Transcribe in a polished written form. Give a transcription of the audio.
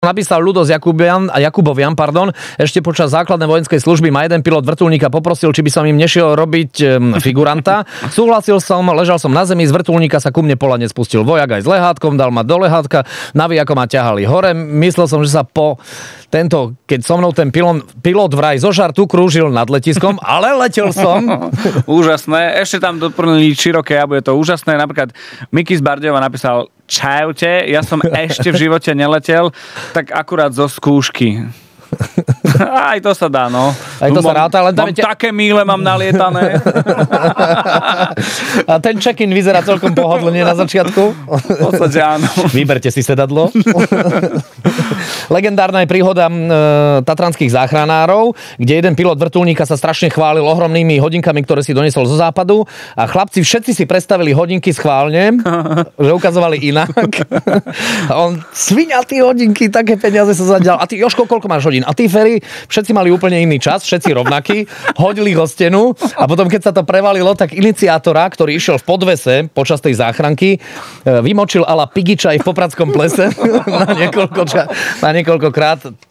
napísal Ľudo z Jakubovian, ešte počas základnej vojenskej služby ma jeden pilot vrtuľníka poprosil, či by som im nešiel robiť figuranta. Súhlasil som, ležal som na zemi, z vrtuľníka sa ku mne poľa nespustil vojak aj s lehátkom, dal ma do lehátka, navijáko ma ťahali hore. Myslel som, že sa keď so mnou ten pilot vraj zo žartu krúžil nad letiskom, ale letel som. Úžasné. Ešte tam doplnili široké a bude to úžasné. Napríklad Miky z Bardejova napísal: Čaute, ja som ešte v živote neletel, tak akurát zo skúšky. Aj to sa dá, no. Aj to sa ráta, len tam také míle mám nalietané. A ten check-in vyzerá celkom pohodlne na začiatku. V podstate áno. Vyberte si sedadlo. Legendárna je príhoda tatranských záchranárov, kde jeden pilot vrtuľníka sa strašne chválil ohromnými hodinkami, ktoré si doniesol zo západu, a chlapci všetci si predstavili hodinky schválne, že ukazovali inak. A on: sviňatý hodinky, také peniaze sa zadial. A ty, Jožko, koľko máš hodín? A tí Ferry, všetci mali úplne iný čas, všetci rovnakí, hodili ho stenu a potom, keď sa to prevalilo, tak iniciátora, ktorý išiel v podvese počas tej záchranky, vymočil ala Pigiča aj v Popradskom plese na niekoľkokrát.